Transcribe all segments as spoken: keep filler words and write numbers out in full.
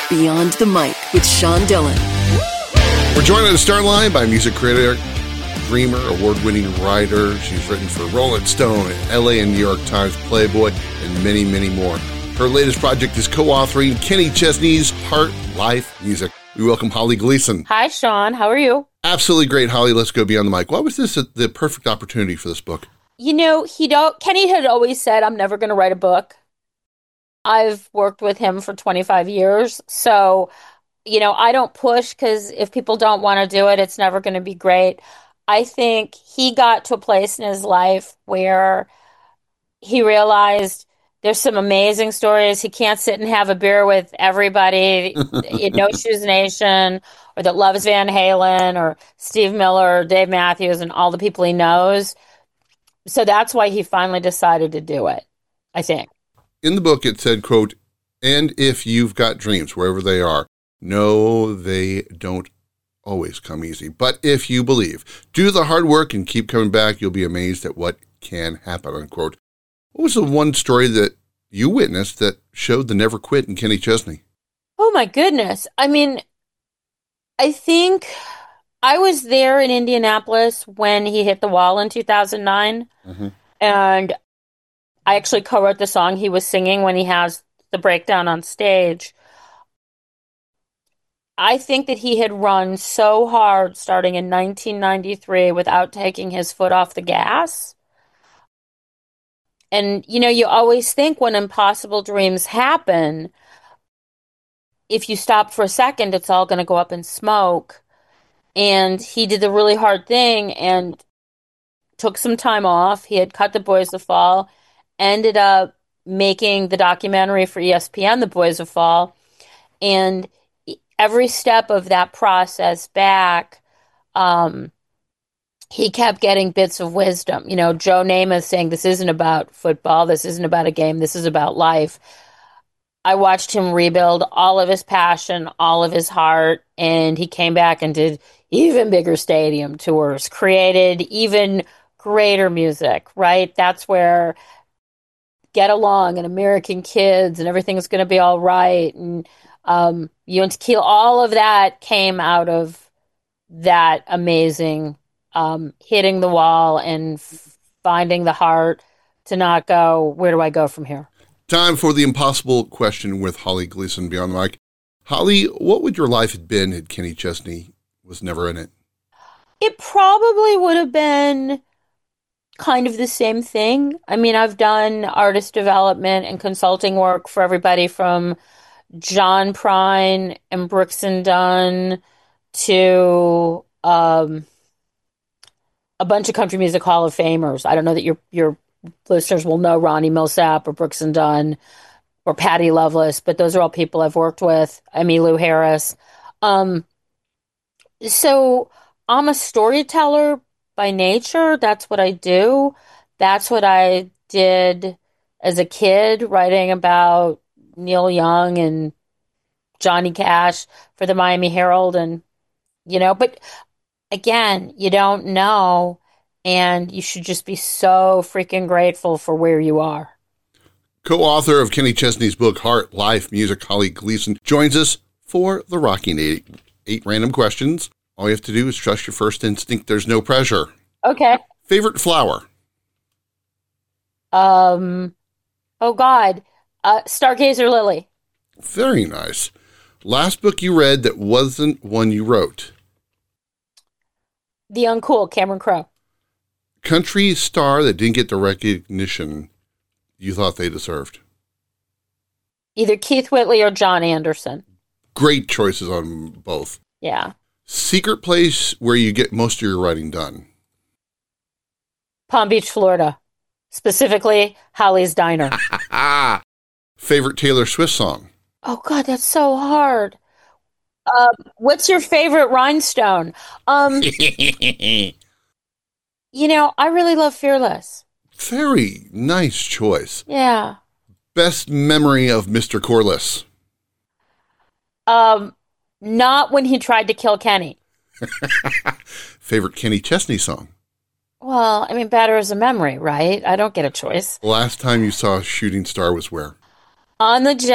Beyond the Mic with Sean Dillon. We're joined on the start line by music critic, dreamer, award-winning writer. She's written for Rolling Stone, L A and New York Times, Playboy, and many, many more. Her latest project is co-authoring Kenny Chesney's Heart, Life, Music. We welcome Holly Gleason. Hi, Sean. How are you? Absolutely great, Holly. Let's go beyond the mic. Why was this a, the perfect opportunity for this book? You know, he don't, Kenny had always said, I'm never going to write a book. I've worked with him for twenty-five years. So, you know, I don't push because if people don't want to do it, it's never going to be great. I think he got to a place in his life where he realized there's some amazing stories. He can't sit and have a beer with everybody in No Shoes Nation or that loves Van Halen or Steve Miller or Dave Matthews and all the people he knows. So that's why he finally decided to do it, I think. In the book, it said, quote, and if you've got dreams, wherever they are, no, they don't always come easy. But if you believe, do the hard work and keep coming back, you'll be amazed at what can happen, unquote. What was the one story that you witnessed that showed the never quit in Kenny Chesney? Oh, my goodness. I mean, I think I was there in Indianapolis when he hit the wall in two thousand nine. Mm-hmm. And I actually co-wrote the song he was singing when he has the breakdown on stage. I think that he had run so hard starting in nineteen ninety-three without taking his foot off the gas. And, you know, you always think when impossible dreams happen, if you stop for a second, it's all going to go up in smoke. And he did the really hard thing and took some time off. He had cut The Boys of Fall, ended up making the documentary for E S P N, The Boys of Fall. And every step of that process back, um, he kept getting bits of wisdom. You know, Joe Namath saying, this isn't about football. This isn't about a game. This is about life. I watched him rebuild all of his passion, all of his heart, and he came back and did even bigger stadium tours, created even greater music, right? That's where Get Along and American Kids and Everything's Gonna Be All Right and um, You and Tequila, all of that came out of that amazing um, hitting the wall and f- finding the heart to not go, where do I go from here? Time for the impossible question with Holly Gleason beyond the mic. Holly, what would your life have been had Kenny Chesney was never in it? It probably would have been kind of the same thing. I mean, I've done artist development and consulting work for everybody from John Prine and Brooks and Dunn to um, a bunch of country music Hall of Famers. I don't know that your your listeners will know Ronnie Millsap or Brooks and Dunn or Patty Loveless, but those are all people I've worked with. Emmylou Harris. Um, so I'm a storyteller by nature. That's what I do. That's what I did as a kid, writing about Neil Young and Johnny Cash for the Miami Herald. And, you know, but again, you don't know. And you should just be so freaking grateful for where you are. Co-author of Kenny Chesney's book, Heart, Life, Music, Holly Gleason, joins us for the Rocking Eight. Eight random questions. All you have to do is trust your first instinct. There's no pressure. Okay. Favorite flower? Um, oh, God. Uh, Stargazer Lily. Very nice. Last book you read that wasn't one you wrote? The Uncool, Cameron Crowe. Country star that didn't get the recognition you thought they deserved? Either Keith Whitley or John Anderson. Great choices on both. Yeah. Secret place where you get most of your writing done? Palm Beach, Florida. Specifically, Holly's Diner. Favorite Taylor Swift song? Oh, God, that's so hard. Uh, what's your favorite rhinestone? Um, you know, I really love Fearless. Very nice choice. Yeah. Best memory of Mister Corliss? Um, not when he tried to kill Kenny. Favorite Kenny Chesney song? Well, I mean, better as a memory, right? I don't get a choice. Last time you saw a shooting star was where? On the jet,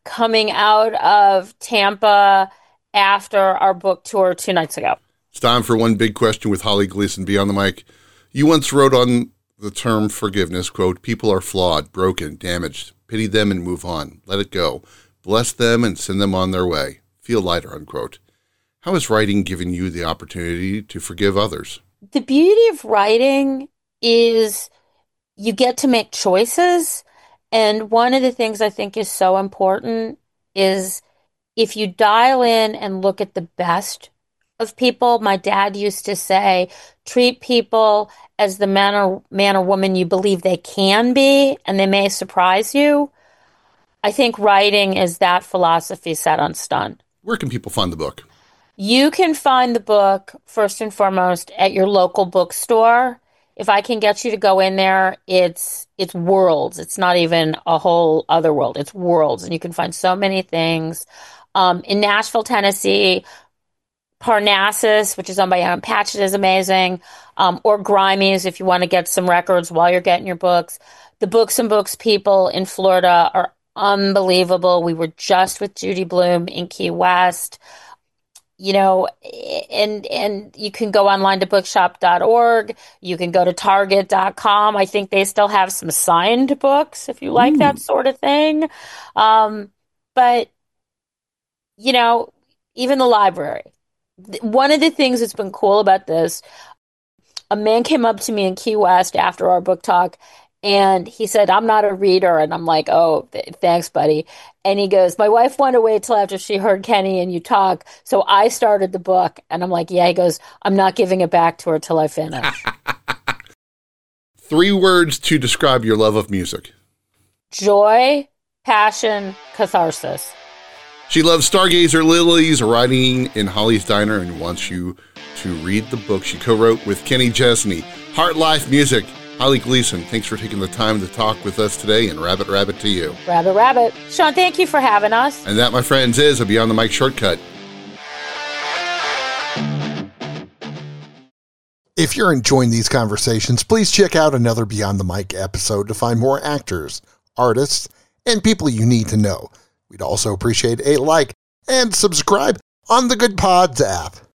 coming out of Tampa after our book tour two nights ago. It's time for One Big Question with Holly Gleason. Beyond the Mic. You once wrote on the term forgiveness, quote, people are flawed, broken, damaged. Pity them and move on. Let it go. Bless them and send them on their way. Feel lighter, unquote. How has writing given you the opportunity to forgive others? The beauty of writing is you get to make choices. And one of the things I think is so important is if you dial in and look at the best of people. My dad used to say, treat people as the man or, man or woman you believe they can be, and they may surprise you. I think writing is that philosophy set on stone. Where can people find the book? You can find the book, first and foremost, at your local bookstore. If I can get you to go in there, it's it's worlds. It's not even a whole other world. It's worlds, and you can find so many things. Um, in Nashville, Tennessee, Parnassus, which is owned by Aaron Patchett, is amazing. Um, or Grimey's, if you want to get some records while you're getting your books. The Books and Books people in Florida are unbelievable. We were just with Judy Blume in Key West. You know, and and you can go online to bookshop dot org. You can go to target dot com. I think they still have some signed books if you like Ooh. That sort of thing. Um, but, you know, even the library. One of the things that's been cool about this, a man came up to me in Key West after our book talk, and he said, I'm not a reader. And I'm like, oh, th- thanks, buddy. And he goes, my wife wanted to wait till after she heard Kenny and you talk. So I started the book. And I'm like, yeah. He goes, I'm not giving it back to her till I finish. Three words to describe your love of music. Joy, passion, catharsis. She loves Stargazer Lilies, writing in Holly's Diner, and wants you to read the book she co-wrote with Kenny Chesney, Heart Life Music. Holly Gleason, thanks for taking the time to talk with us today, and rabbit, rabbit to you. Rabbit, rabbit. Sean, thank you for having us. And that, my friends, is a Beyond the Mic shortcut. If you're enjoying these conversations, please check out another Beyond the Mic episode to find more actors, artists, and people you need to know. We'd also appreciate a like and subscribe on the Good Pods app.